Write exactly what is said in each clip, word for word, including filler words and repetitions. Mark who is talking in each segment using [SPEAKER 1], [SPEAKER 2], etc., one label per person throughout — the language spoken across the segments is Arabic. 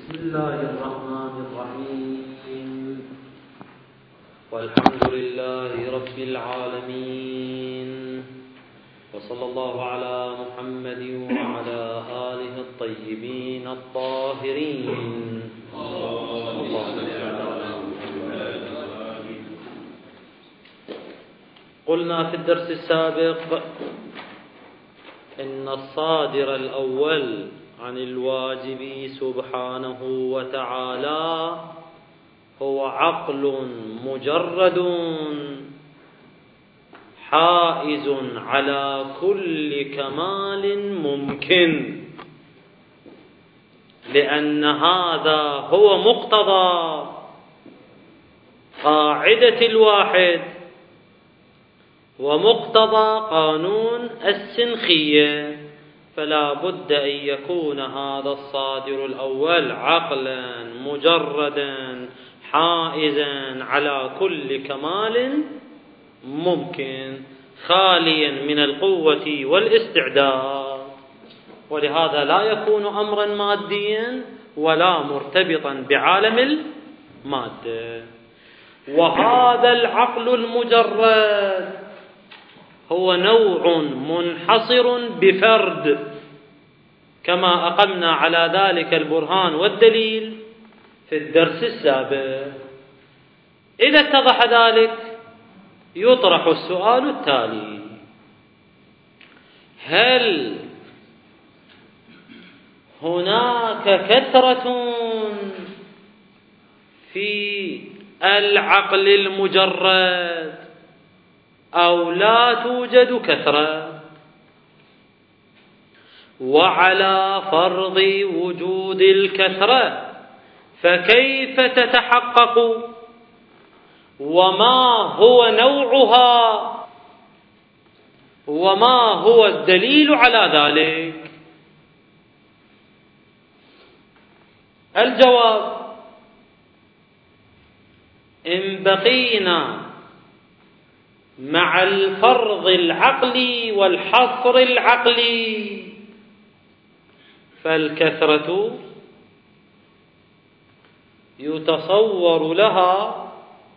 [SPEAKER 1] بسم الله الرحمن الرحيم. والحمد لله رب العالمين، وصلى الله على محمد وعلى آله الطيبين الطاهرين. قلنا في الدرس السابق إن الصادر الأول عن الواجب سبحانه وتعالى هو عقل مجرد حائز على كل كمال ممكن، لأن هذا هو مقتضى قاعدة الواحد ومقتضى قانون السنخية، فلا بد أن يكون هذا الصادر الأول عقلا مجردا حائزا على كل كمال ممكن، خاليا من القوة والاستعداد، ولهذا لا يكون أمرا ماديا ولا مرتبطا بعالم المادة. وهذا العقل المجرد هو نوع منحصر بفرد، كما أقمنا على ذلك البرهان والدليل في الدرس السابق. إذا اتضح ذلك يطرح السؤال التالي: هل هناك كثرة في العقل المجرد أو لا توجد كثرة؟ وعلى فرض وجود الكثرة فكيف تتحقق؟ وما هو نوعها؟ وما هو الدليل على ذلك؟ الجواب: إن بقينا مع الفرض العقلي والحصر العقلي فالكثرة يتصور لها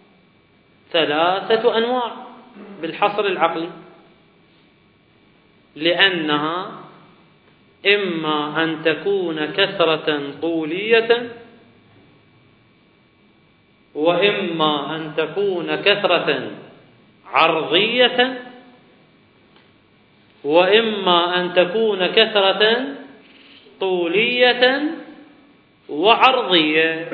[SPEAKER 1] ثلاثة أنواع بالحصر العقلي، لأنها إما أن تكون كثرة طولية، وإما أن تكون كثرة عرضية، وإما أن تكون كثرة طولية وعرضية.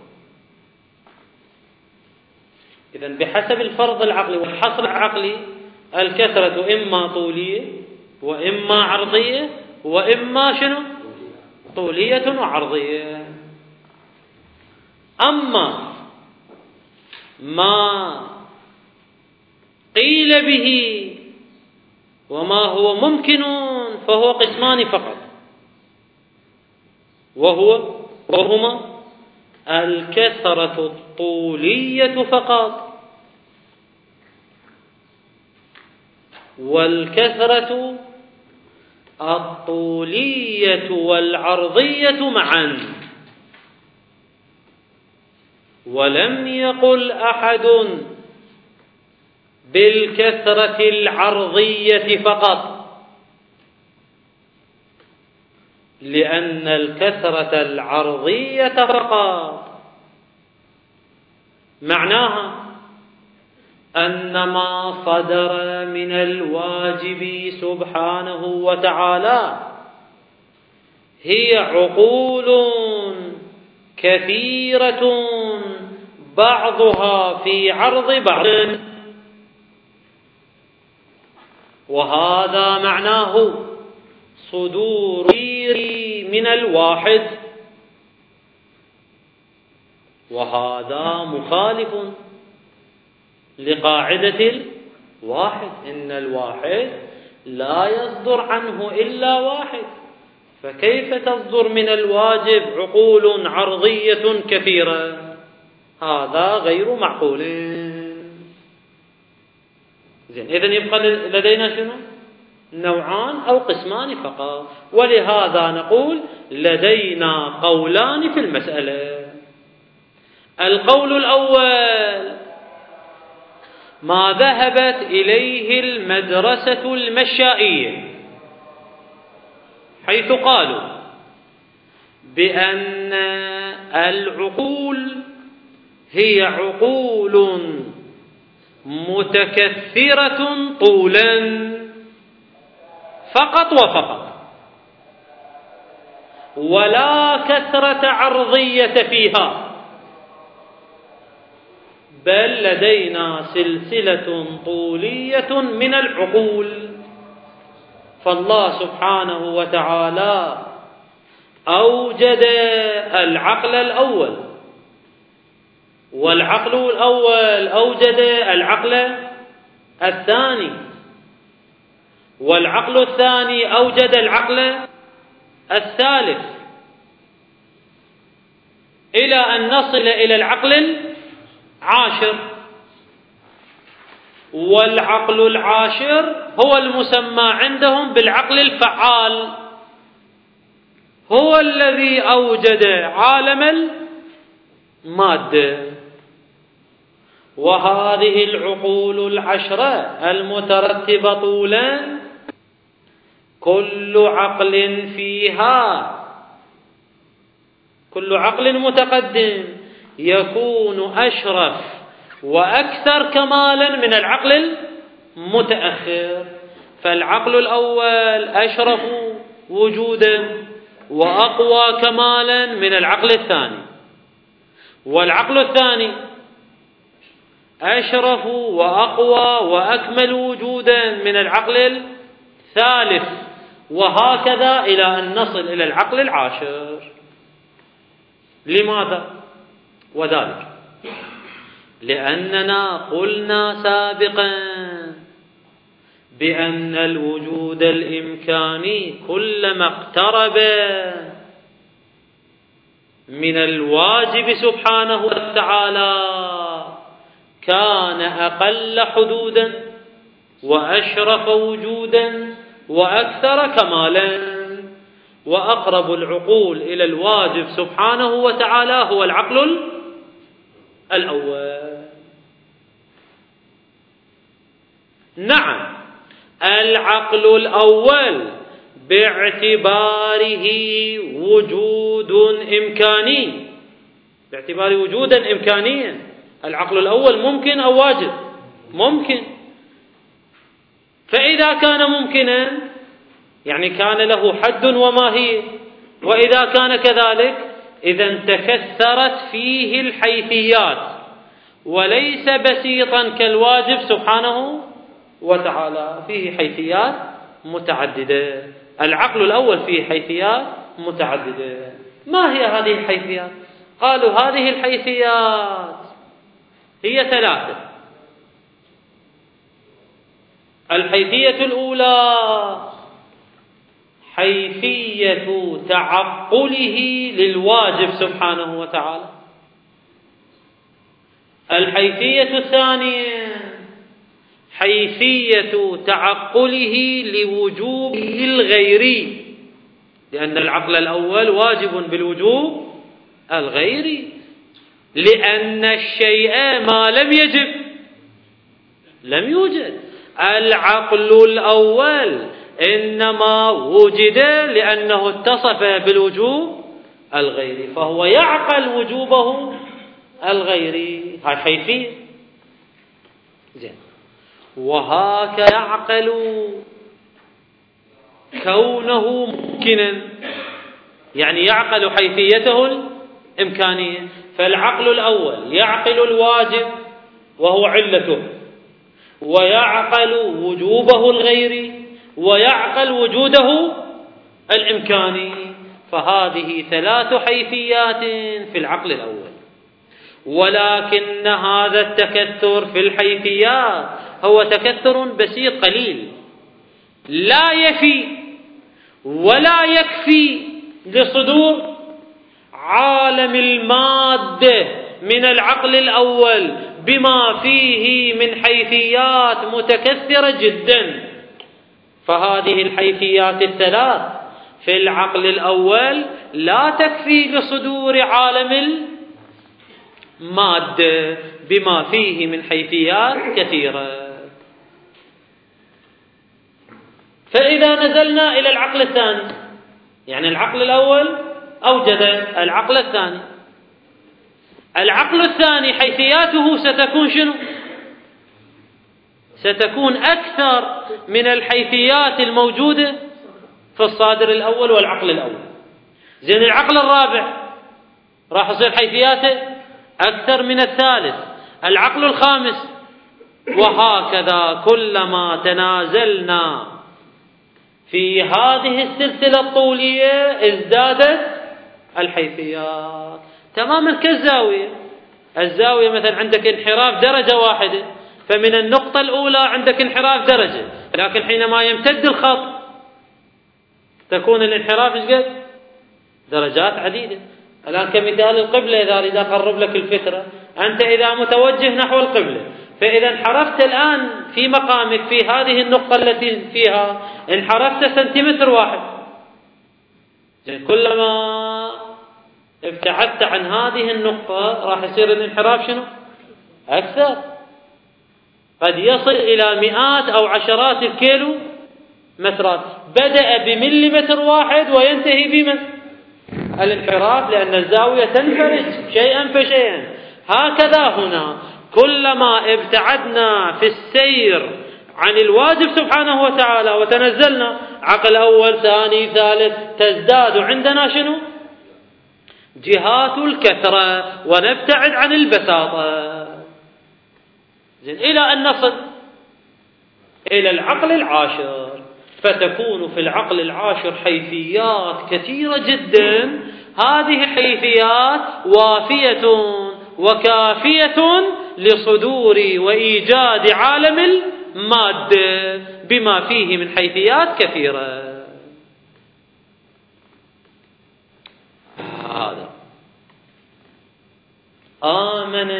[SPEAKER 1] إذن بحسب الفرض العقلي والحصر العقلي الكثرة إما طولية وإما عرضية وإما شنو؟ طولية وعرضية. أما ما قيل به وما هو ممكن فهو قسمان فقط، وهو وهما الكثرة الطولية فقط والكثرة الطولية والعرضية معا. ولم يقل أحد بالكثرة العرضية فقط، لأن الكثرة العرضية فقط معناها أن ما صدر من الواجب سبحانه وتعالى هي عقول كثيرة بعضها في عرض بعض، وهذا معناه صدور من الواحد، وهذا مخالف لقاعدة الواحد، إن الواحد لا يصدر عنه إلا واحد، فكيف تصدر من الواجب عقول عرضية كثيرة؟ هذا غير معقول. زين، إذن يبقى لدينا شنو؟ نوعان أو قسمان فقط. ولهذا نقول لدينا قولان في المسألة. القول الأول ما ذهبت إليه المدرسة المشائية، حيث قالوا بأن العقول هي عقول متكثرة طولا فقط وفقط، ولا كثرة عرضية فيها، بل لدينا سلسلة طولية من العقول. فالله سبحانه وتعالى أوجد العقل الأول، والعقل الأول أوجد العقل الثاني، والعقل الثاني أوجد العقل الثالث، إلى أن نصل إلى العقل العاشر. والعقل العاشر هو المسمى عندهم بالعقل الفعال، هو الذي أوجد عالم المادة. وهذه العقول العشرة المترتبة طولا كل عقل فيها، كل عقل متقدم يكون أشرف وأكثر كمالا من العقل المتأخر. فالعقل الأول أشرف وجودا وأقوى كمالا من العقل الثاني، والعقل الثاني أشرف وأقوى وأكمل وجودا من العقل الثالث، وهكذا إلى أن نصل إلى العقل العاشر. لماذا؟ وذلك لأننا قلنا سابقا بأن الوجود الإمكاني كلما اقترب من الواجب سبحانه وتعالى كان أقل حدودا وأشرف وجودا وأكثر كمالا. وأقرب العقول إلى الواجب سبحانه وتعالى هو العقل الأول. نعم، العقل الأول باعتباره وجود إمكاني، باعتبار وجودا إمكانيا، العقل الأول ممكن أو واجب؟ ممكن. فإذا كان ممكنا يعني كان له حد وماهية، وإذا كان كذلك إذا تكثرت فيه الحيثيات وليس بسيطا كالواجب سبحانه وتعالى، فيه حيثيات متعددة. العقل الأول فيه حيثيات متعددة. ما هي هذه الحيثيات؟ قالوا هذه الحيثيات هي ثلاثة. الحيثية الأولى حيثية تعقله للواجب سبحانه وتعالى. الحيثية الثانية حيثية تعقله لوجوبه الغيري، لأن العقل الأول واجب بالوجوب الغيري، لأن الشيء ما لم يجب لم يوجد. العقل الأول إنما وجد لأنه اتصف بالوجوب الغيري، فهو يعقل وجوبه الغيري. هاي حيثية. زين. وهاك يعقل كونه ممكنا، يعني يعقل حيثيته الإمكانية. فالعقل الأول يعقل الواجب وهو علته، ويعقل وجوبه الغيري، ويعقل وجوده الإمكاني. فهذه ثلاث حيثيات في العقل الأول. ولكن هذا التكثر في الحيثيات هو تكثر بسيط قليل، لا يفي ولا يكفي لصدور عالم المادة من العقل الأول بما فيه من حيثيات متكثرة جدا. فهذه الحيثيات الثلاث في العقل الأول لا تكفي لصدور عالم المادة بما فيه من حيثيات كثيرة. فإذا نزلنا إلى العقل الثاني، يعني العقل الأول أوجد العقل الثاني، العقل الثاني حيثياته ستكون شنو؟ ستكون أكثر من الحيثيات الموجودة في الصادر الأول والعقل الأول. زين العقل الرابع راح يصير حيثياته أكثر من الثالث، العقل الخامس، وهكذا كلما تنازلنا في هذه السلسلة الطولية ازدادت الحيثيات. تماما كالزاوية، الزاوية مثلا عندك انحراف درجة واحدة، فمن النقطة الأولى عندك انحراف درجة، لكن حينما يمتد الخط تكون الانحراف ايش قد؟ درجات عديدة. الآن كمثال القبلة، إذا أريد أقرب لك الفكرة، أنت إذا متوجه نحو القبلة، فإذا انحرفت الآن في مقامك في هذه النقطة التي فيها انحرفت سنتيمتر واحد، كلما ابتعدت عن هذه النقطة راح يصير الانحراف شنو؟ أكثر، قد يصل إلى مئات أو عشرات الكيلو مترات. بدأ بمليمتر واحد وينتهي بمن؟ الانحراف، لأن الزاوية تنفرج شيئا فشيئا. هكذا هنا كلما ابتعدنا في السير عن الواجب سبحانه وتعالى وتنزلنا عقل أول ثاني ثالث، تزداد عندنا شنو؟ جهات الكثرة ونبتعد عن البساطة. زين إلى أن نصل إلى العقل العاشر، فتكون في العقل العاشر حيثيات كثيرة جدا. هذه الحيثيات وافية وكافية لصدور وإيجاد عالم المادة بما فيه من حيثيات كثيرة. هذا آمن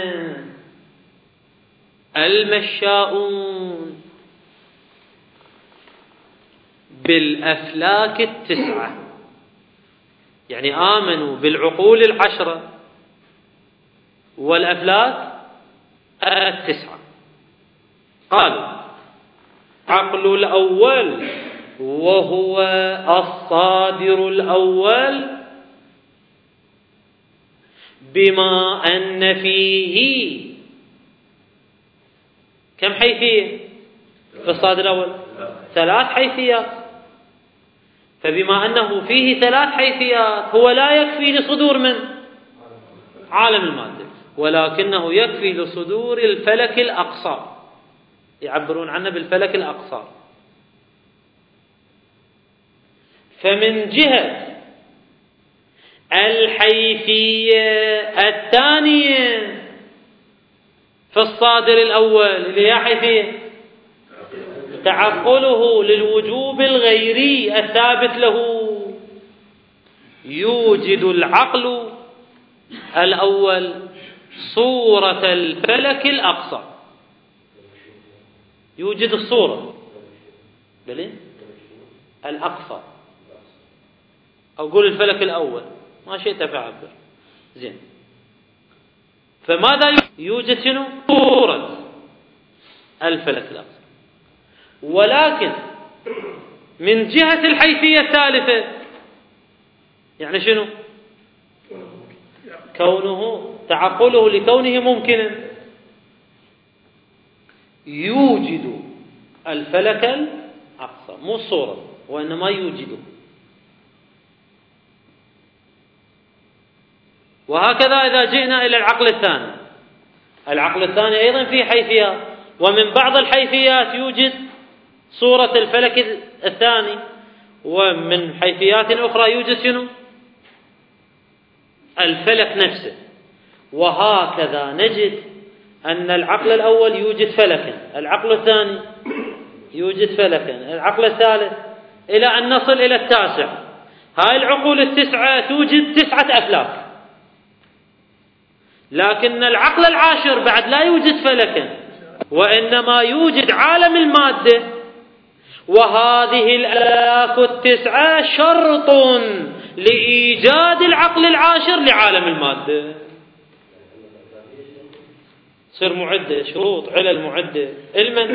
[SPEAKER 1] المشاؤون بالأفلاك التسعة، يعني آمنوا بالعقول العشرة والأفلاك التسعة. قالوا عقل الأول وهو الصادر الأول بما أن فيه كم حيثية في الصادر الأول؟ ثلاث حيثيات. فبما أنه فيه ثلاث حيثيات هو لا يكفي لصدور من عالم المادة، ولكنه يكفي لصدور الفلك الأقصى، يعبرون عنه بالفلك الأقصى. فمن جهة الحيثية الثانية في الصادر الأول اللي هي حيثية تعقله للوجوب الغيري الثابت له، يوجد العقل الأول صورة الفلك الأقصى، يوجد الصورة بلين الأقصى، أو قول الفلك الأول ما شئت فعبر. زين، فماذا يوجد؟ شنو؟ صورة الفلك الأقصى. ولكن من جهة الحيثية الثالثة يعني شنو؟ كونه تعقله لكونه ممكنا، يوجد الفلك الأقصى، مو الصورة وإنما يوجده. وهكذا إذا جئنا إلى العقل الثاني، العقل الثاني أيضا فيه حيثيات، ومن بعض الحيثيات يوجد صورة الفلك الثاني، ومن حيثيات أخرى يوجد شنو؟ الفلك نفسه. وهكذا نجد أن العقل الأول يوجد فلكا، العقل الثاني يوجد فلكا، العقل الثالث، إلى أن نصل إلى التاسع. هاي العقول التسعة توجد تسعة أفلاك، لكن العقل العاشر بعد لا يوجد فلكا، وإنما يوجد عالم المادة، وهذه الآلاف التسعة شرط لإيجاد العقل العاشر لعالم المادة. صير معدة، شروط علل معدة علما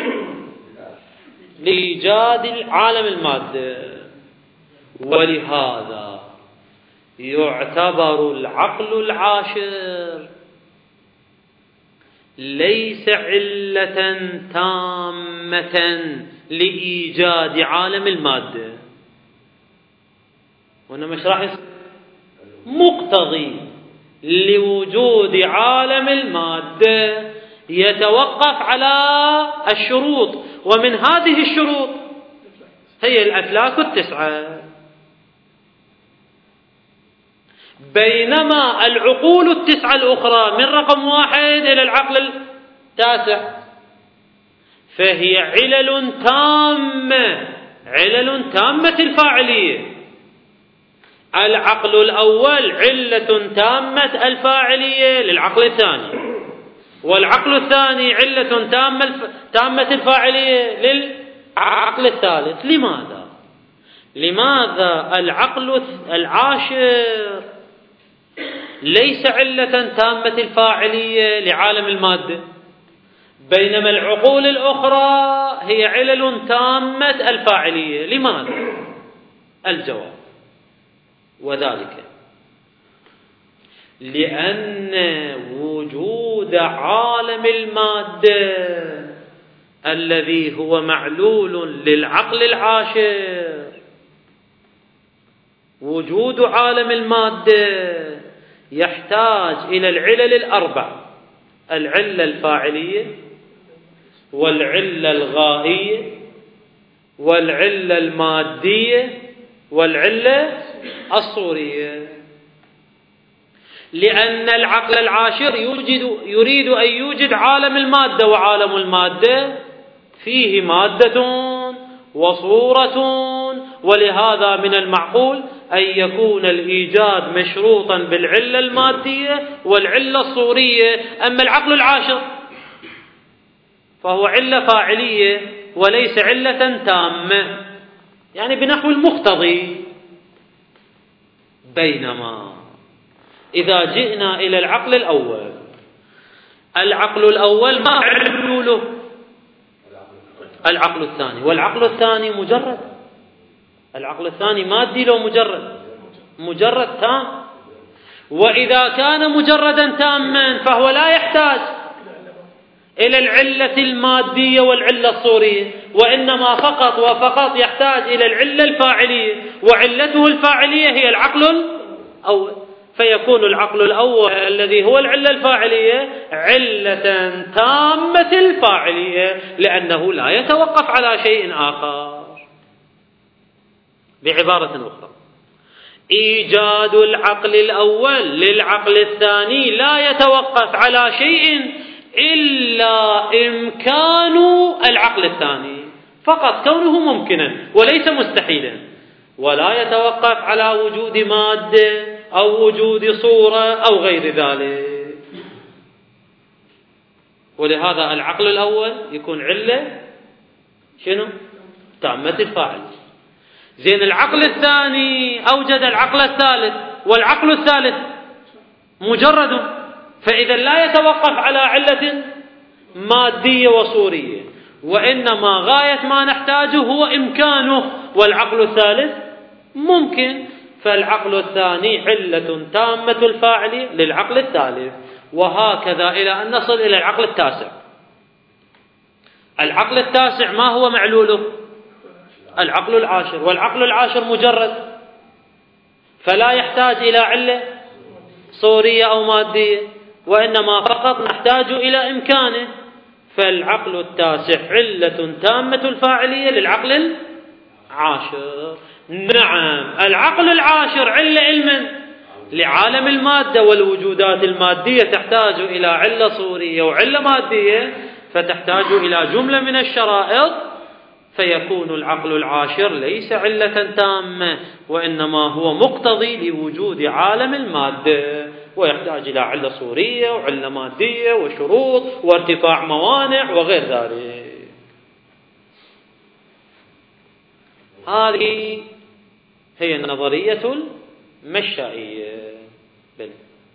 [SPEAKER 1] لإيجاد العالم المادة. ولهذا يعتبر العقل العاشر ليس علة تامة لإيجاد عالم المادة، وإنما ايش راح يصير؟ مقتضي لوجود عالم المادة يتوقف على الشروط، ومن هذه الشروط هي الأفلاك التسعة. بينما العقول التسعة الأخرى من رقم واحد إلى العقل التاسع فهي علل تامة، علل تامة الفاعلية. العقل الأول علة تامة الفاعلية للعقل الثاني، والعقل الثاني علة تامة تامة الفاعلية للعقل الثالث. لماذا؟ لماذا العقل العاشر ليس علة تامة الفاعلية لعالم المادة، بينما العقول الأخرى هي علل تامة الفاعلية؟ لماذا؟ الجواب: وذلك لأن وجود عالم المادة الذي هو معلول للعقل العاشر، وجود عالم المادة يحتاج إلى العلل الأربع: العلة الفاعلية، والعلة الغائية، والعلة المادية، والعلة الصورية. لأن العقل العاشر يوجد يريد أن يوجد عالم المادة، وعالم المادة فيه مادة وصورة، ولهذا من المعقول أن يكون الإيجاد مشروطا بالعلة المادية والعلة الصورية. أما العقل العاشر فهو علة فاعلية وليس علة تامة، يعني بنحو المقتضي. بينما إذا جئنا إلى العقل الأول، العقل الأول ما علوله؟ العقل الثاني. والعقل الثاني مجرد، العقل الثاني مادي لو مجرد؟ مجرد تام. وإذا كان مجردا تاما فهو لا يحتاج إلى العلة المادية والعلة الصورية، وإنما فقط وفقط يحتاج إلى العلة الفاعلية، وعلته الفاعلية هي العقل الأول. فيكون العقل الأول الذي هو العلة الفاعلية علة تامة الفاعلية، لأنه لا يتوقف على شيء آخر. بعبارة أخرى، إيجاد العقل الأول للعقل الثاني لا يتوقف على شيء إلا إمكان العقل الثاني، فقط كونه ممكنا وليس مستحيلا، ولا يتوقف على وجود مادة أو وجود صورة أو غير ذلك. ولهذا العقل الأول يكون علة شنو؟ تامة الفاعل. زين العقل الثاني أوجد العقل الثالث، والعقل الثالث مجرد، فإذا لا يتوقف على علة مادية وصورية، وإنما غاية ما نحتاجه هو إمكانه، والعقل الثالث ممكن. فالعقل الثاني علة تامة الفاعل للعقل الثالث، وهكذا إلى أن نصل إلى العقل التاسع. العقل التاسع ما هو معلوله؟ العقل العاشر، والعقل العاشر مجرد، فلا يحتاج إلى علة صورية أو مادية، وإنما فقط نحتاج إلى إمكانه. فالعقل التاسع علة تامة الفاعلية للعقل العاشر. نعم، العقل العاشر علة علما لعالم المادة، والوجودات المادية تحتاج إلى علة صورية وعلة مادية، فتحتاج إلى جملة من الشرائط، فيكون العقل العاشر ليس علة تامة، وإنما هو مقتضي لوجود عالم المادة، ويحتاج إلى علة صورية وعلة مادية وشروط وارتفاع موانع وغير ذلك. هذه هي النظرية المشائية. بل.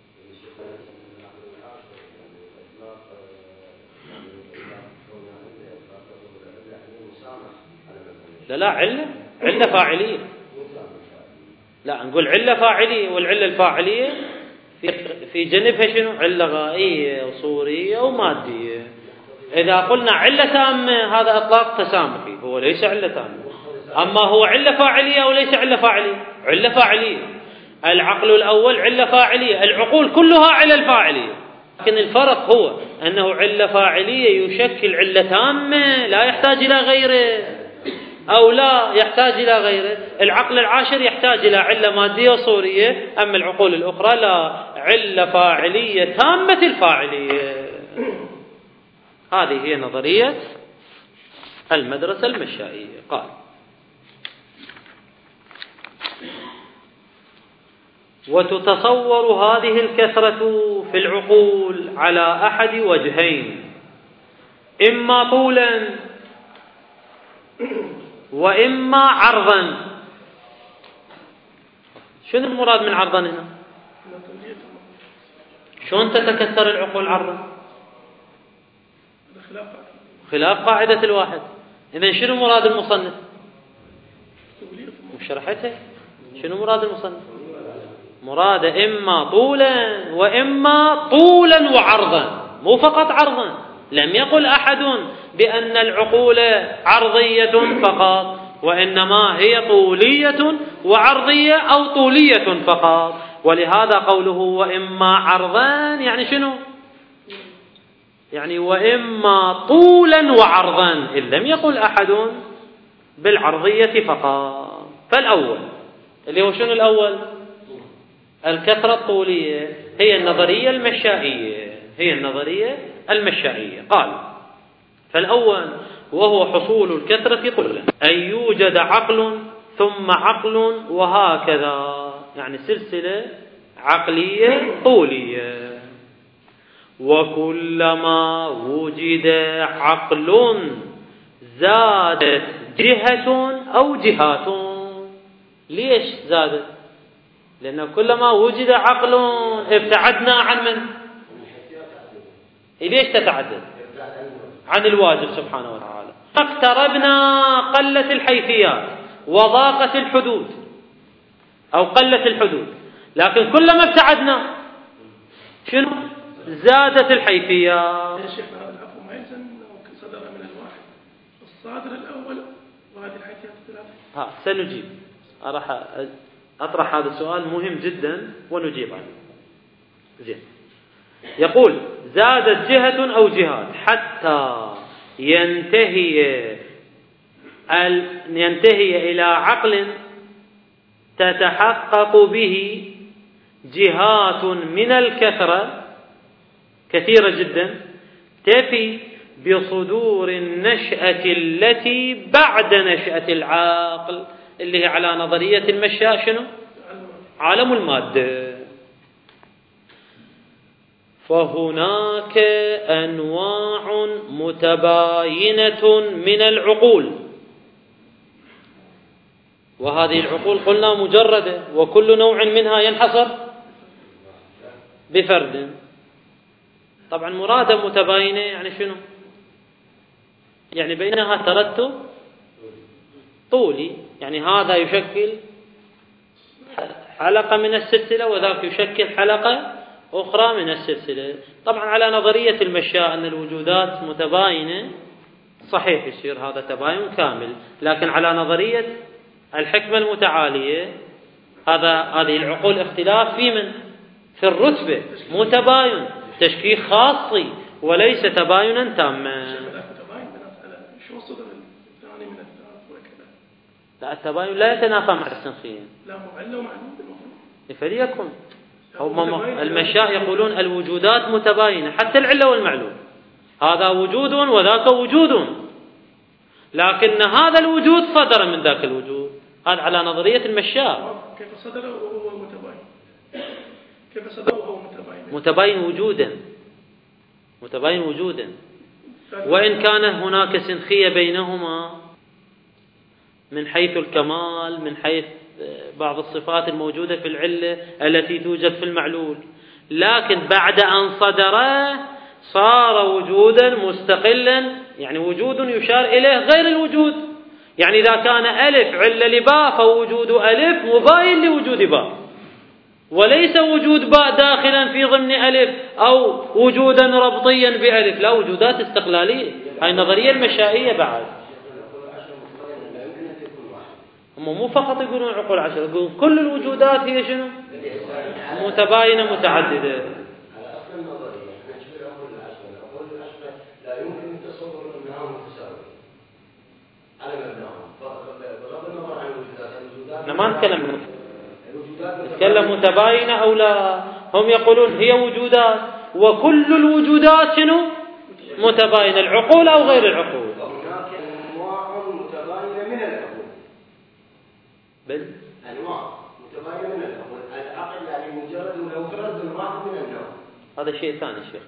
[SPEAKER 1] لا لا علة علة فاعلية، لا نقول علة فاعلية، والعلة الفاعلية في في جانبها شنو؟ علة غائية وصورية ومادية. إذا قلنا علة تامة هذا إطلاق تسامحي، هو ليس علة تامة. أما هو علة فاعلية أو ليس علة فاعلية؟ علة فاعلية. العقل الأول علة فاعلية، العقول كلها علة فاعلية، لكن الفرق هو أنه علة فاعلية يشكل علة تامة لا يحتاج إلى غيره، أو لا يحتاج إلى غيره. العقل العاشر يحتاج إلى علة مادية وصورية، أما العقول الأخرى لا، علة فاعلية تامة الفاعلية. هذه هي نظرية المدرسة المشائية. قال: وتتصور هذه الكثرة في العقول على أحد وجهين، إما طولا وإما عرضا. شنو المراد من عرضا هنا؟ شلون تتكثر العقول عرضا؟ خلاف قاعدة الواحد. إذن شنو مراد المصنف؟ شرحته. شنو مراد المصنف؟ مراد إما طولا وإما طولا وعرضا، مو فقط عرضا. لم يقل أحد بأن العقول عرضية فقط، وإنما هي طولية وعرضية أو طولية فقط. ولهذا قوله وإما عرضا يعني شنو؟ يعني وإما طولا وعرضا، إن لم يقل أحد بالعرضية فقط. فالأول اللي هو شنو الأول؟ الكثرة الطولية، هي النظرية المشائية، هي النظرية المشائية. قال: فالأول وهو حصول الكثرة طولا، أن يوجد عقل ثم عقل وهكذا، يعني سلسلة عقلية طولية. وكلما وجد عقل زادت جهة أو جهات. ليش زادت؟ لأنه كلما وجد عقل ابتعدنا عن من؟ ليش تتعدد؟ عن الواجب سبحانه وتعالى. اقتربنا قلت الحيثيات وضاقت الحدود، أو قلت الحدود، لكن كلما ابتعدنا شنو؟ زادت الحيثيات.
[SPEAKER 2] يا شيخ هذا العفو ما يلزم انه صدر من الواحد، الصادر الاول وهذه الحيثيات الثلاثه.
[SPEAKER 1] ها سنجيب، راح اطرح هذا السؤال مهم جدا ونجيب عنه. زين. يقول: زادت جهة أو جهات حتى ينتهي ينتهي إلى عقل تتحقق به جهات من الكثرة كثيرة جدا، تفي بصدور النشأة التي بعد نشأة العقل، اللي هي على نظرية المشاء شنو؟ عالم المادة. فهناك أنواع متباينة من العقول، وهذه العقول قلنا مجردة، وكل نوع منها ينحصر بفرد. طبعا مرادة متباينة يعني شنو؟ يعني بينها ترتب طولي، يعني هذا يشكل حلقة من السلسلة وذاك يشكل حلقة أخرى من السلسلة. طبعا على نظرية المشاء أن الوجودات متباينة، صحيح يصير هذا تباين كامل، لكن على نظرية الحكمة المتعالية هذا هذه العقول اختلاف في من؟ في الرتبة، متباين، تشكيك خاصي وليس تباينا تاما. لا، التباين لا يتنافى مع التنخية.
[SPEAKER 2] لا معلة ومعلوم
[SPEAKER 1] فليكن هم المشاء يقولون الوجودات متباينة، حتى العلة والمعلوم، هذا وجود وذاك وجود، لكن هذا الوجود صدر من ذاك الوجود. هذا على نظرية المشاء.
[SPEAKER 2] كيف صدر وهو متباين؟ كيف صدر وهو متباين؟
[SPEAKER 1] متباين وجودا، متباين وجودا، وإن كان هناك سنخية بينهما، من حيث الكمال، من حيث بعض الصفات الموجودة في العلة التي توجد في المعلول، لكن بعد أن صدر صار وجودا مستقلا، يعني وجود يشار إليه غير الوجود. يعني إذا كان ألف علة لباء فوجود ألف مباين لوجود باء، وليس وجود باء داخلا في ضمن ألف أو وجودا ربطيا بألف، لا، وجودات استقلالية. هاي النظرية المشائية بعد. هم مو فقط يقولون عقول عشرة، يقولون كل الوجودات هي شنو؟ متباينة متعددة. احنا ما نتكلم نتكلم متباينة أو لا. هم يقولون هي وجودات، وكل الوجودات شنو؟ متباينة، العقول أو غير العقول.
[SPEAKER 3] هناك أنواع متباينة من العقول.
[SPEAKER 1] بل
[SPEAKER 3] أنواع متباينة من العقول. العقل يعني مجرد ولو فرد واحد من النوع.
[SPEAKER 1] هذا شيء ثاني شيخ.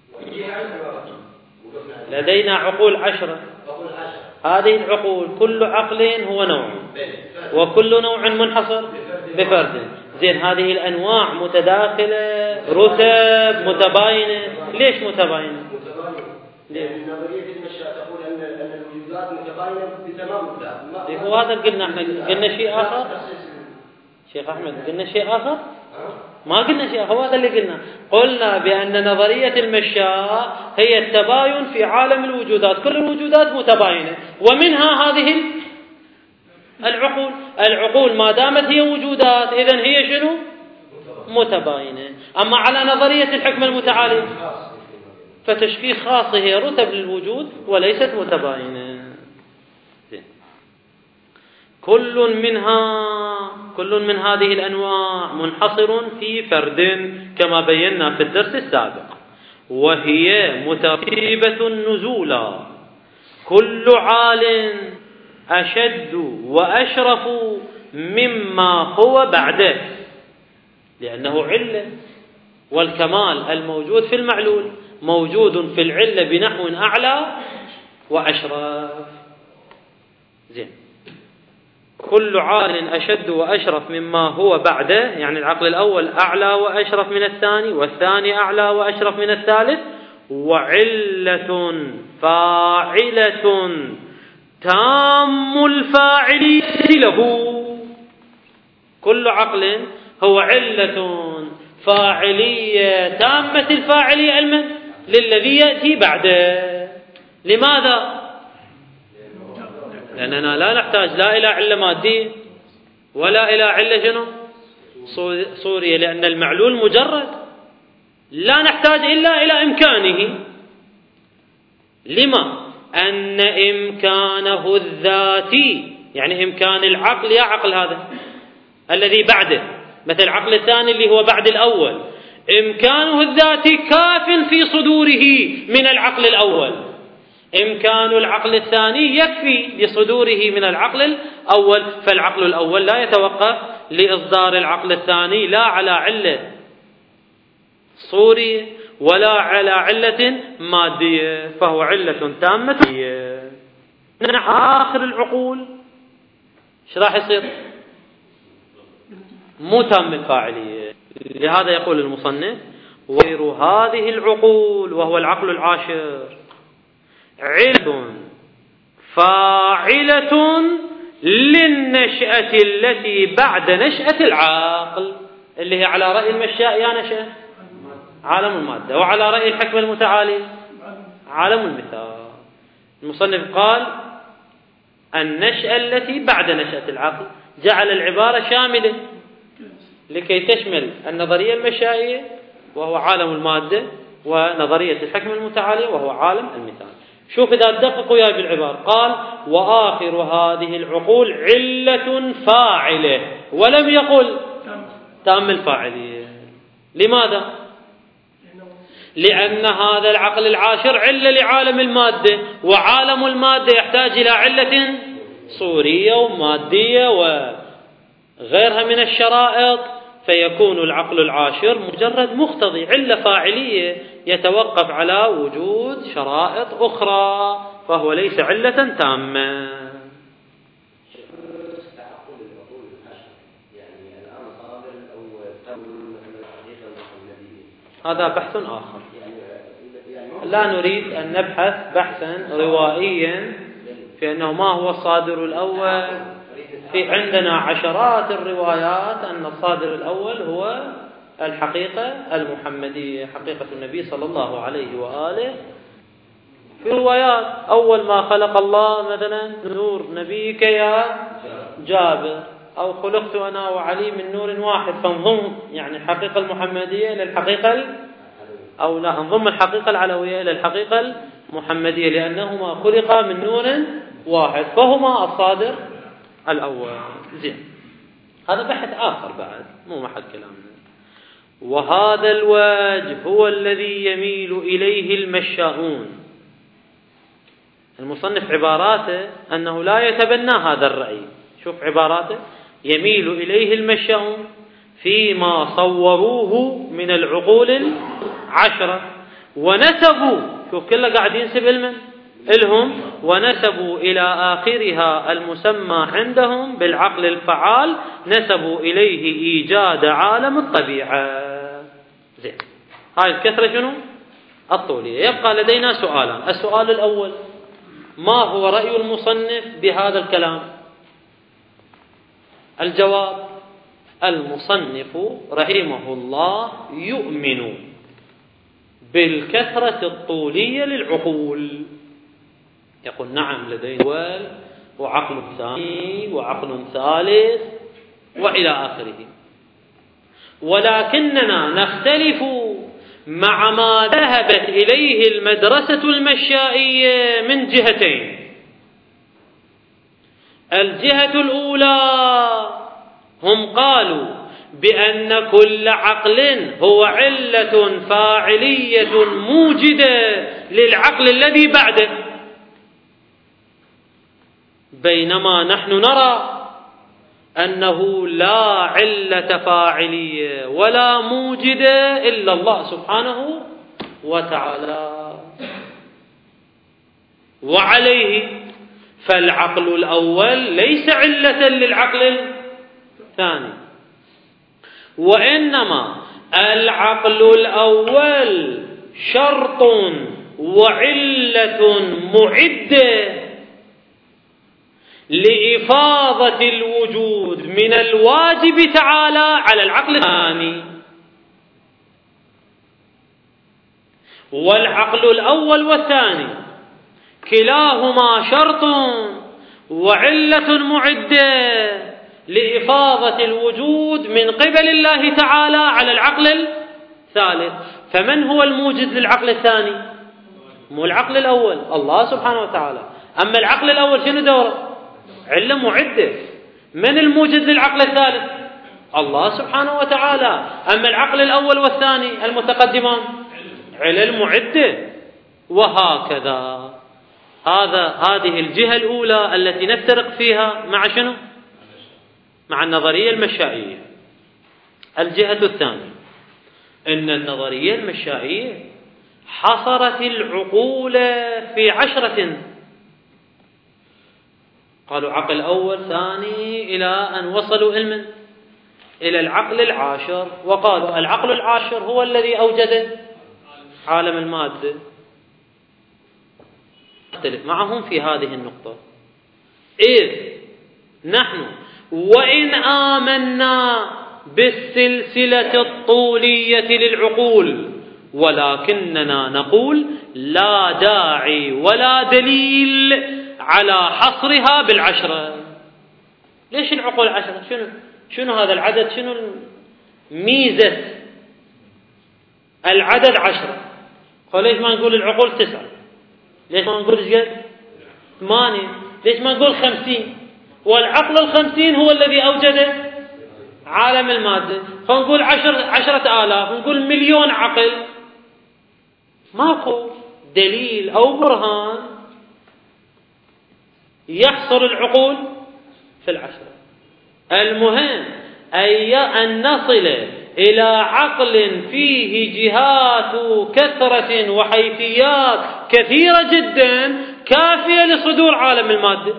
[SPEAKER 1] لدينا عقول عشرة. هذه العقول كل عقل هو نوع، وكل نوع منحصر بفرد. زين، هذه الأنواع متداخلة، رتب متباينة. ليش متباينة؟
[SPEAKER 3] ليه؟ نظرية المشاء تقول أن أن الوجودات متباينة بتمام الذات.
[SPEAKER 1] هو هذا قلنا احنا قلنا شيء آخر. شيخ أحمد قلنا شيء آخر؟ ما قلنا شيء، هو هذا اللي قلنا. قلنا بأن نظرية المشاء هي التباين في عالم الوجودات، كل الوجودات متباينة، ومنها هذه العقول. العقول ما دامت هي وجودات إذن هي شنو؟ متباينة. أما على نظرية الحكمة المتعالية فتشخيص خاص، هي رتب للوجود وليست متباينة. كل منها كل من هذه الأنواع منحصر في فرد كما بينا في الدرس السابق، وهي مترتبة نزولا، كل عال أشد وأشرف مما هو بعده، لأنه علة، والكمال الموجود في المعلول موجود في العلة بنحو أعلى وأشرف. زين، كل عال أشد وأشرف مما هو بعده، يعني العقل الأول أعلى وأشرف من الثاني، والثاني أعلى وأشرف من الثالث. وعلة فاعلة تام الفاعلية له، كل عقل هو علة فاعلية تامة الفاعلية علما للذي يأتي بعده. لماذا؟ لأننا لا نحتاج لا إلى علة مادية ولا إلى علة شنو صورية، لأن المعلول مجرد، لا نحتاج إلا إلى إمكانه. لما؟ أن إمكانه الذاتي، يعني إمكان العقل، يا عقل هذا الذي بعده، مثل العقل الثاني اللي هو بعد الأول، إمكانه الذاتي كاف في صدوره من العقل الأول. إمكان العقل الثاني يكفي لصدوره من العقل الأول، فالعقل الأول لا يتوقف لإصدار العقل الثاني لا على علة صورية ولا على علة مادية، فهو علة تامة. آخر العقول ايش راح يصير؟ مو تام الفاعلية. لهذا يقول المصنف: وغير هذه العقول، وهو العقل العاشر، علة فاعلة للنشأة التي بعد نشأة العقل، اللي هي على رأي المشاء يا نشأة عالم المادة، وعلى رأي الحكمة المتعالي عالم المثال. المصنف قال النشأة التي بعد نشأة العقل، جعل العبارة شاملة لكي تشمل النظرية المشائية وهو عالم المادة، ونظرية الحكمة المتعالية وهو عالم المثال. شوف إذا دققوا يا بالعبارة، قال وآخر هذه العقول علة فاعلة، ولم يقل تام الفاعلية. لماذا؟ لأن هذا العقل العاشر علة لعالم المادة، وعالم المادة يحتاج إلى علة صورية ومادية وغيرها من الشرائط، فيكون العقل العاشر مجرد مقتضي علة فاعلية يتوقف على وجود شرائط أخرى، فهو ليس علة تامة. هذا بحث آخر، لا نريد أن نبحث بحثا روائيا في أنه ما هو الصادر الأول. في عندنا عشرات الروايات أن الصادر الأول هو الحقيقة المحمدية، حقيقة النبي صلى الله عليه وآله. في روايات أول ما خلق الله مثلا نور نبيك يا جابر، أو خلقت أنا وعلي من نور واحد، فانضم يعني الحقيقة المحمدية إلى الحقيقة، أو لا انضم الحقيقة العلوية إلى الحقيقة المحمدية، لأنهما خلقا من نور واحد، فهما الصادر الأول. زين، هذا بحث آخر بعد مو محل كلامنا. وهذا الوجه هو الذي يميل إليه المشاؤون. المصنف عباراته أنه لا يتبنى هذا الرأي. شوف عباراته: يميل إليه المشاؤون فيما صوروه من العقول العشرة ونسبوا، شوف كله قاعد ينسب إلمن إلهم، ونسبوا إلى آخرها المسمى عندهم بالعقل الفعال، نسبوا إليه إيجاد عالم الطبيعة. زين، هاي الكثرة شنو؟ الطولية. يبقى لدينا سؤالان. السؤال الأول: ما هو رأي المصنف بهذا الكلام؟ الجواب: المصنف رحمه الله يؤمن بالكثرة الطولية للعقول. يقول: نعم، لدينا أول وعقل ثاني وعقل ثالث وإلى آخره، ولكننا نختلف مع ما ذهبت إليه المدرسة المشائية من جهتين. الجهة الأولى هم قالوا بأن كل عقل هو علة فاعلية موجدة للعقل الذي بعده، بينما نحن نرى أنه لا علة فاعلية ولا موجدة إلا الله سبحانه وتعالى. وعليه فالعقل الأول ليس علة للعقل الثاني، وإنما العقل الأول شرط وعلة معدة لإفاضة الوجود من الواجب تعالى على العقل الثاني. والعقل الأول والثاني كلاهما شرط وعلة معدة لإفاضة الوجود من قبل الله تعالى على العقل الثالث. فمن هو الموجد للعقل الثاني؟ مو العقل الأول، الله سبحانه وتعالى. أما العقل الأول شنو دوره؟ علة معدة. من الموجد للعقل الثالث؟ الله سبحانه وتعالى. أما العقل الأول والثاني المتقدمان علل معدة. وهكذا. هذا هذه الجهة الأولى التي نفترق فيها مع شنو؟ مع النظرية المشائية. الجهة الثانية إن النظرية المشائية حصرت العقول في عشرة، قالوا عقل أول ثاني إلى أن وصلوا إلى إلى العقل العاشر، وقالوا العقل العاشر هو الذي أوجد عالم المادة. نختلف معهم في هذه النقطة، إذ نحن وإن آمنا بالسلسلة الطولية للعقول، ولكننا نقول لا داعي ولا دليل على حصرها بالعشرة. ليش العقول عشرة؟ شنو شنو هذا العدد؟ شنو ميزة العدد عشرة؟ قال ليش ما نقول العقول تسعة؟ ليش ما نقول زيادة ثمانية؟ ليش ما نقول خمسين؟ والعقل الخمسين هو الذي أوجد عالم المادة. فنقول عشر عشرة آلاف، نقول مليون عقل. ماكو دليل أو برهان يحصر العقول في العشرة. المهم أي أن نصل إلى عقل فيه جهات كثرة وحيثيات كثيرة جدا كافية لصدور عالم المادة.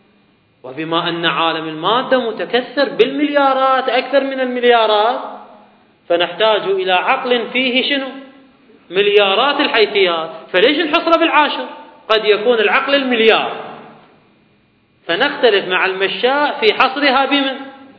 [SPEAKER 1] وبما أن عالم المادة متكثر بالمليارات، أكثر من المليارات، فنحتاج إلى عقل فيه شنو؟ مليارات الحيثيات. فليش نحصره بالعاشر؟ قد يكون العقل المليار، فنختلف مع المشاء في حصرها بمن؟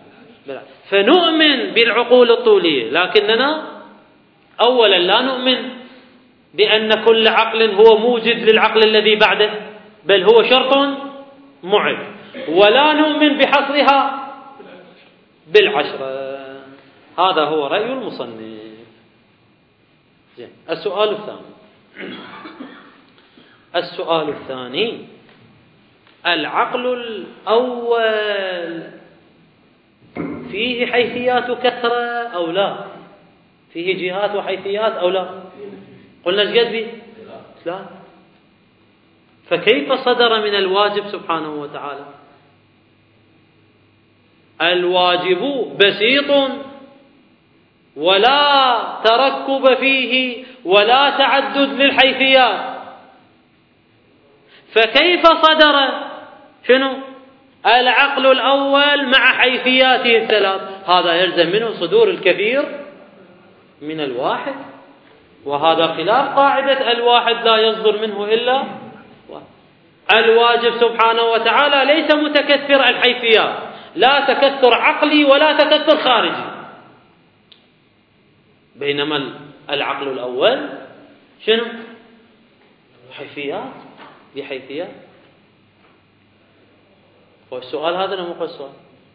[SPEAKER 1] فنؤمن بالعقول الطولية، لكننا أولا لا نؤمن بأن كل عقل هو موجد للعقل الذي بعده، بل هو شرط معد. ولا نؤمن بحصرها بالعشرة. هذا هو رأي المصنف. زين. السؤال الثاني السؤال الثاني العقل الأول فيه حيثيات كثرة أو لا؟ فيه جهات وحيثيات أو لا؟ قلنا ايش قد بي؟ لا. فكيف صدر من الواجب سبحانه وتعالى؟ الواجب بسيط ولا تركب فيه ولا تعدد للحيثيات، فكيف صدر شنو؟ العقل الأول مع حيثياته الثلاث؟ هذا يلزم منه صدور الكثير من الواحد، وهذا خلاف قاعدة الواحد لا يصدر منه إلا واحد. الواجب سبحانه وتعالى ليس متكثر الحيثيات، لا تكثر عقلي ولا تكثر خارجي، بينما العقل الأول شنو؟ حيثيات بحيثيات. والسؤال هذا لم يقل السؤال.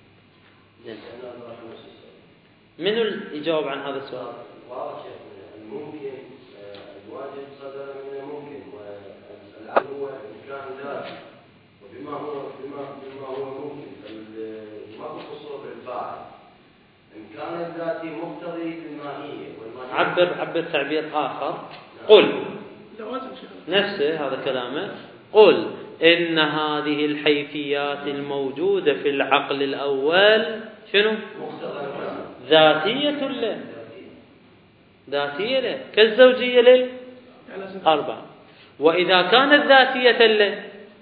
[SPEAKER 1] من اللي يجاوب عن هذا السؤال؟
[SPEAKER 3] الممكن الواجب صدر من الممكن، والعقل هو إمكان ذاتي، وبما هو بما بما هو ممكن فما بخصوص بالفاعل. إمكان الذاتي مقتضي بالماهية، والماهية
[SPEAKER 1] عبر عبر تعبير آخر. قل
[SPEAKER 2] لوازم
[SPEAKER 1] نفسه هذا كلامه. قل إن هذه الحيثيات الموجودة في العقل الأول شنو؟ ذاتية له، ذاتية له كالزوجية له أربعة. وإذا كانت ذاتية له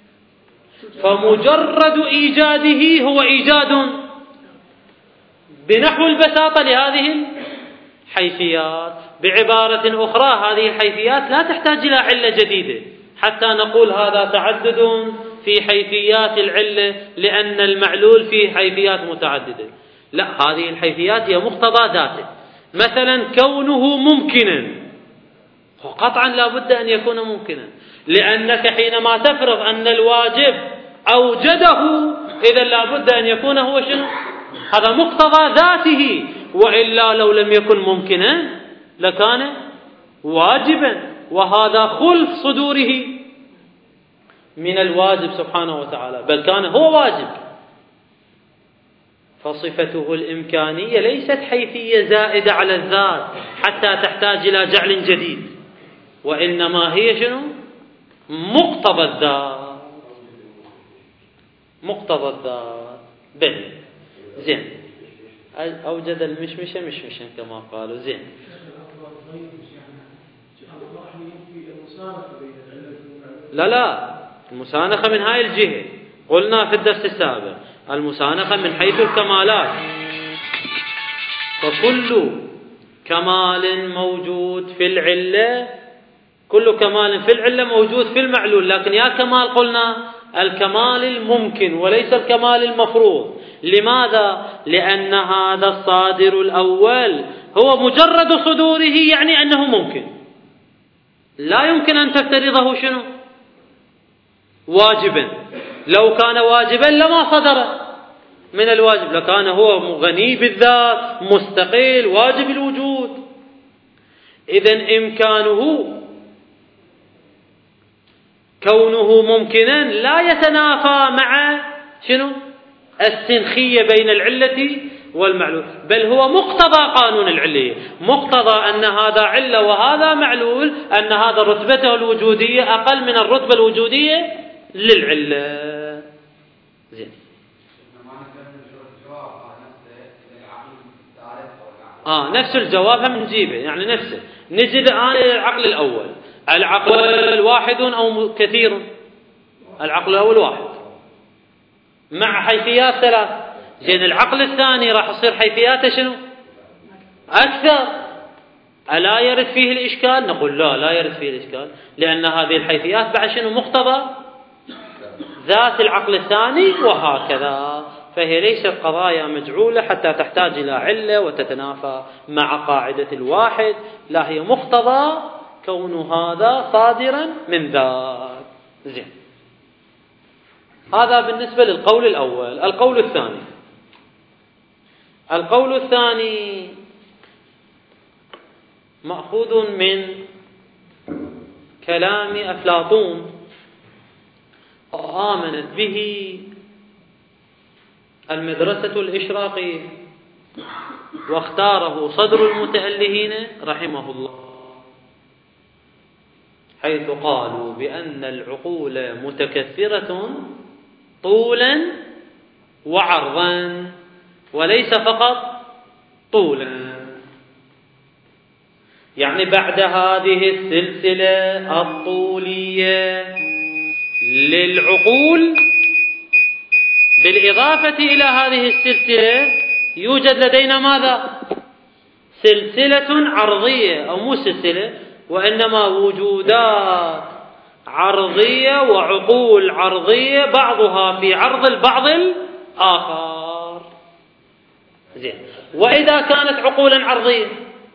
[SPEAKER 1] فمجرد إيجاده هو إيجاد بنحو البساطة لهذه الحيثيات. بعبارة أخرى هذه الحيثيات لا تحتاج إلى علة جديدة حتى نقول هذا تعدد في حيثيات العلة لأن المعلول فيه حيثيات متعددة. لا، هذه الحيثيات هي مقتضى ذاته. مثلا كونه ممكنا، قطعا لا بد أن يكون ممكنا، لأنك حينما تفرض أن الواجب أوجده إذا لا بد أن يكون هو شنو؟ هذا مقتضى ذاته، وإلا لو لم يكن ممكنا لكان واجبا، وهذا خلف صدوره من الواجب سبحانه وتعالى، بل كان هو واجب. فصفته الإمكانية ليست حيثية زائدة على الذات حتى تحتاج إلى جعل جديد، وإنما هي شنو؟ مقتضى الذات، مقتضى الذات. بل زين، أوجد المشمشة مشمشا كما قالوا. زين، لا لا، المسانخة من هاي الجهة قلنا في الدرس السابق، المسانخة من حيث الكمالات، فكل كمال موجود في العلة، كل كمال في العلة موجود في المعلول، لكن يا كمال قلنا الكمال الممكن وليس الكمال المفروض. لماذا؟ لأن هذا الصادر الأول هو مجرد صدوره يعني أنه ممكن، لا يمكن أن تفترضه شنو؟ واجبا. لو كان واجبا لما صدر من الواجب، لكان هو غني بالذات مستقل واجب الوجود. إذن إمكانه كونه ممكنا لا يتنافى مع شنو؟ السنخية بين العلة والمعلول، بل هو مقتضى قانون العلية، مقتضى أن هذا علة وهذا معلول، أن هذا رتبته الوجودية أقل من الرتبة الوجودية للعلة. زين. آه نفس الجواب هم نجيبه، يعني نفسه. نجي الآن إلى العقل الأول. العقل الواحد أو كثير؟ العقل الأول واحد مع حيثيات ثلاث. زين، العقل الثاني راح يصير حيثياته شنو؟ أكثر. ألا يرد فيه الإشكال؟ نقول لا، لا يرد فيه الإشكال، لأن هذه الحيثيات بعد شنو؟ مقتضى ذات العقل الثاني، وهكذا. فهي ليست قضايا مجعولة حتى تحتاج إلى علة وتتنافى مع قاعدة الواحد، لا، هي مقتضى كون هذا صادرا من ذاك. زين، هذا بالنسبة للقول الأول. القول الثاني، القول الثاني مأخوذ من كلام أفلاطون، آمنت به المدرسة الإشراقية، واختاره صدر المتألهين رحمه الله، حيث قالوا بأن العقول متكثرة طولا وعرضا، وليس فقط طولا. يعني بعد هذه السلسلة الطولية للعقول، بالإضافة إلى هذه السلسلة يوجد لدينا ماذا؟ سلسلة عرضية، أو مو سلسلة وإنما وجودات عرضية وعقول عرضية، بعضها في عرض البعض الآخر. زين، وإذا كانت عقولا عرضية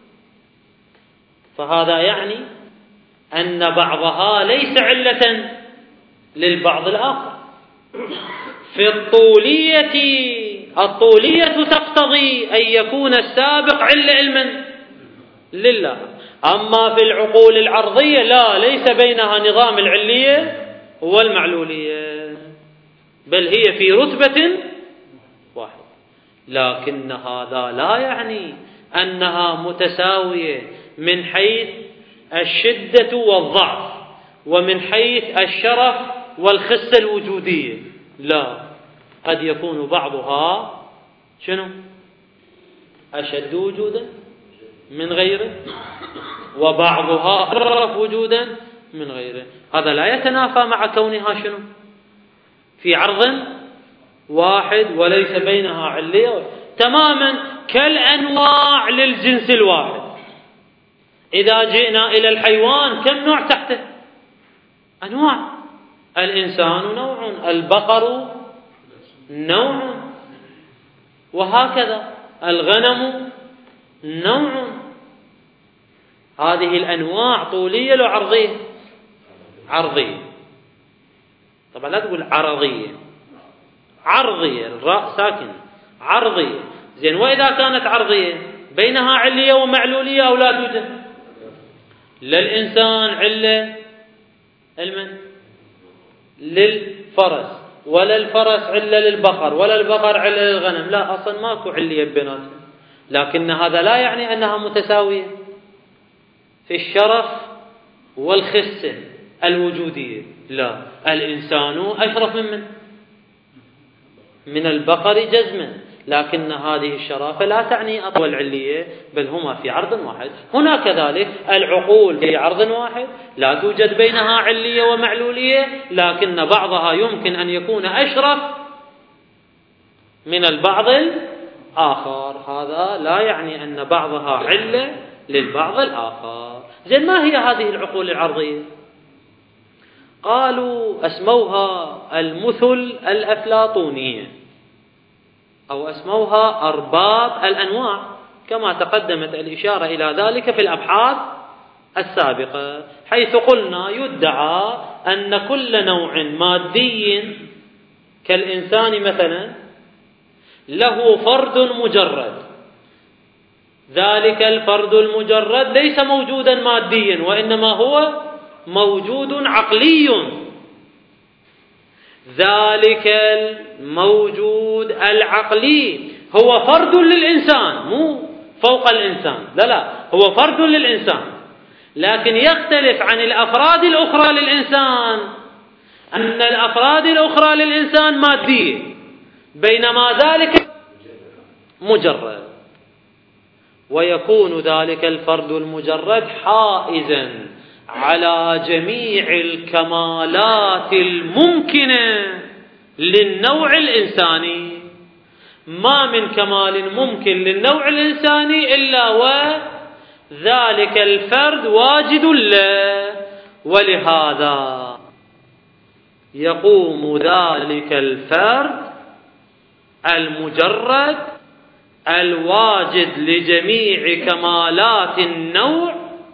[SPEAKER 1] فهذا يعني أن بعضها ليس علة للبعض الآخر. في الطولية، الطولية تقتضي أن يكون السابق علة علما لله، أما في العقول العرضية لا، ليس بينها نظام العلية والمعلولية، بل هي في رتبة واحدة. لكن هذا لا يعني أنها متساوية من حيث الشدة والضعف، ومن حيث الشرف والخسة الوجودية، لا، قد يكون بعضها شنو؟ أشد وجودا من غيره، وبعضها أشرف وجودا من غيره. هذا لا يتنافى مع كونها شنو؟ في عرض واحد وليس بينها علية، تماما كالأنواع للجنس الواحد. إذا جئنا إلى الحيوان كم نوع تحته؟ أنواع. الإنسان نوع، البقر نوع، وهكذا الغنم نوع. هذه الأنواع طولية لو عرضية؟ عرضية. طبعا لا تقول عرضية، عرضية، الراء ساكنة، عرضية. زين، وإذا كانت عرضية بينها علية ومعلولية أو لا توجد؟ للإنسان علة علما للفرس، ولا الفرس علة للبقر، ولا البقر علة للغنم، لا، أصلا ماكو علية بيناتهم. لكن هذا لا يعني أنها متساوية في الشرف والخسة الوجودية، لا، الإنسان أشرف من من من البقر جزما، لكن هذه الشرافة لا تعني أطول العلية، بل هما في عرض واحد. هنا كذلك العقول في عرض واحد، لا توجد بينها علية ومعلولية، لكن بعضها يمكن أن يكون أشرف من البعض الآخر. هذا لا يعني أن بعضها علة للبعض الآخر. زين، ما هي هذه العقول العرضية؟ قالوا أسموها المثل الأفلاطونية، أو أسموها أرباب الأنواع، كما تقدمت الإشارة إلى ذلك في الأبحاث السابقة، حيث قلنا يدعى أن كل نوع مادي كالإنسان مثلا له فرد مجرد، ذلك الفرد المجرد ليس موجودا ماديا، وإنما هو موجود عقلي. ذلك الموجود العقلي هو فرد للإنسان، مو فوق الإنسان، لا لا، هو فرد للإنسان، لكن يختلف عن الأفراد الأخرى للإنسان، أن الأفراد الأخرى للإنسان مادية، بينما ذلك مجرد. ويكون ذلك الفرد المجرد حائزا على جميع الكمالات الممكنة للنوع الإنساني، ما من كمال ممكن للنوع الإنساني إلا وذلك الفرد واجد له، ولهذا يقوم ذلك الفرد المجرد الواجد لجميع كمالات النوع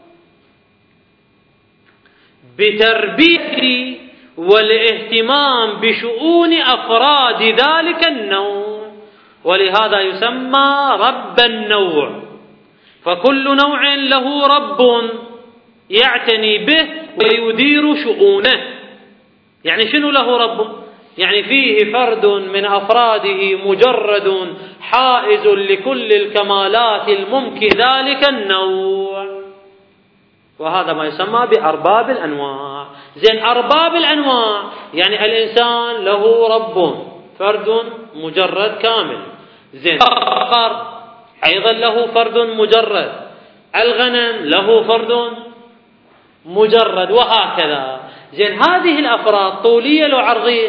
[SPEAKER 1] بتربية والاهتمام بشؤون أفراد ذلك النوع، ولهذا يسمى رب النوع. فكل نوع له رب يعتني به ويدير شؤونه. يعني شنو له رب؟ يعني فيه فرد من أفراده مجرد حائز لكل الكمالات الممكن ذلك النوع، وهذا ما يسمى بأرباب الأنواع. زين، أرباب الأنواع يعني الإنسان له رب فرد مجرد كامل. زين، البقر أيضا له فرد مجرد، الغنم له فرد مجرد، وهكذا. زين، هذه الأفراد طولية لو عرضية؟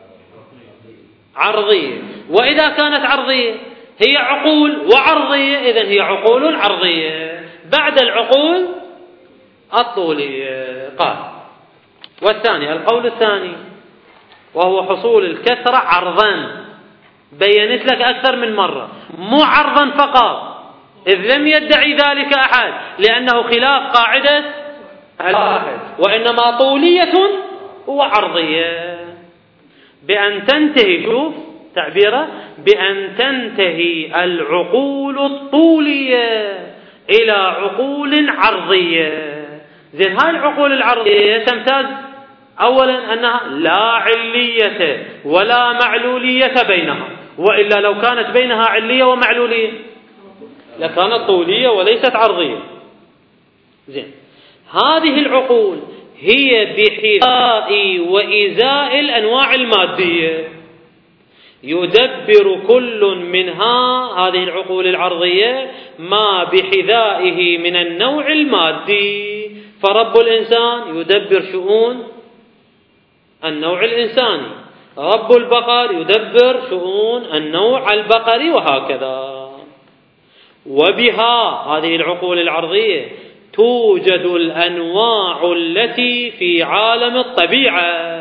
[SPEAKER 1] عرضية. وإذا كانت عرضية هي عقول وعرضية، إذن هي عقول عرضية. بعد العقول الطولية. قال: والثاني، القول الثاني وهو حصول الكثرة عرضا. بينت لك أكثر من مرة، مو عرضا فقط، إذ لم يدعي ذلك أحد، لأنه خلاف قاعدة الواحد، وإنما طولية وعرضية. بأن تنتهي، شوف تعبيره، بأن تنتهي العقول الطولية إلى عقول عرضية. زين، هاي العقول العرضية تمتاز أولا أنها لا علية ولا معلولية بينها، وإلا لو كانت بينها علية ومعلولية لكانت طولية وليست عرضية. زين، هذه العقول هي بحذاء وإزاء الأنواع المادية، يدبر كل منها، هذه العقول العرضية، ما بحذائه من النوع المادي. فرب الإنسان يدبر شؤون النوع الإنساني، رب البقر يدبر شؤون النوع البقري، وهكذا. وبها، هذه العقول العرضية، توجد الأنواع التي في عالم الطبيعة.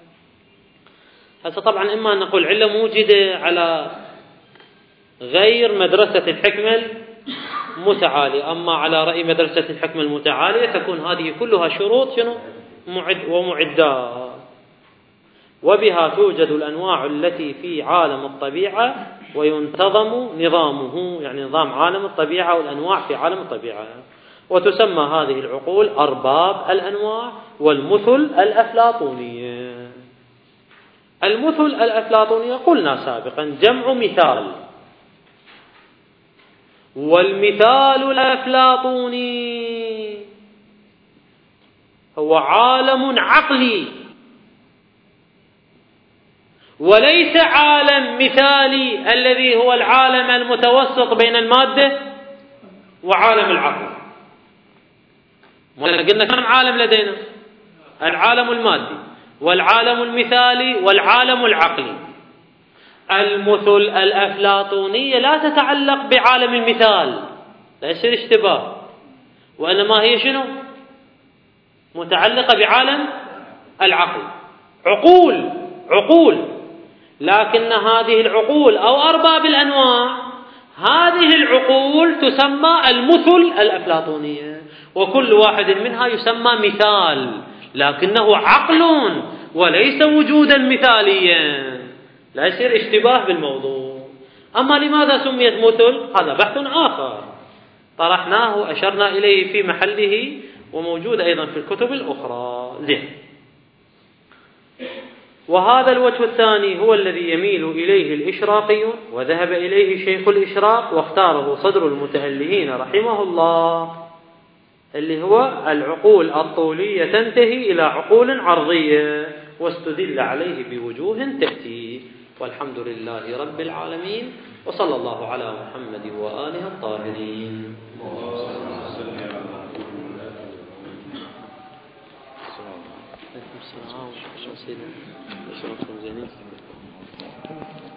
[SPEAKER 1] هذا طبعا إما أن نقول علة موجدة على غير مدرسة الحكمة المتعالية، أما على رأي مدرسة الحكمة المتعالية تكون هذه كلها شروط شنو؟ معد ومعدات. وبها توجد الأنواع التي في عالم الطبيعة وينتظم نظامه، يعني نظام عالم الطبيعة والأنواع في عالم الطبيعة. وتسمى هذه العقول أرباب الأنواع والمثل الأفلاطونية. المثل الأفلاطونية قلنا سابقا جمع مثال، والمثال الأفلاطوني هو عالم عقلي وليس عالم مثالي الذي هو العالم المتوسط بين المادة وعالم العقل. قلنا كم عالم لدينا؟ العالم المادي والعالم المثالي والعالم العقلي. المثل الأفلاطونية لا تتعلق بعالم المثال، لا يصير اشتباه، وإنما هي شنو؟ متعلقة بعالم العقل. عقول عقول لكن هذه العقول أو أرباب الأنواع، هذه العقول تسمى المثل الأفلاطونية، وكل واحد منها يسمى مثال، لكنه عقل وليس وجودا مثاليا، لا يصير اشتباه بالموضوع. أما لماذا سميت مثل؟ هذا بحث آخر طرحناه أشرنا إليه في محله، وموجود أيضا في الكتب الأخرى. زين، وهذا الوجه الثاني هو الذي يميل إليه الإشراقيون، وذهب إليه شيخ الإشراق واختاره صدر المتألهين رحمه الله، اللي هو العقول الطولية تنتهي إلى عقول عرضية، واستدل عليه بوجوه تأتي. والحمد لله رب العالمين، وصلى الله على محمد وآله الطاهرين. السلام عليكم.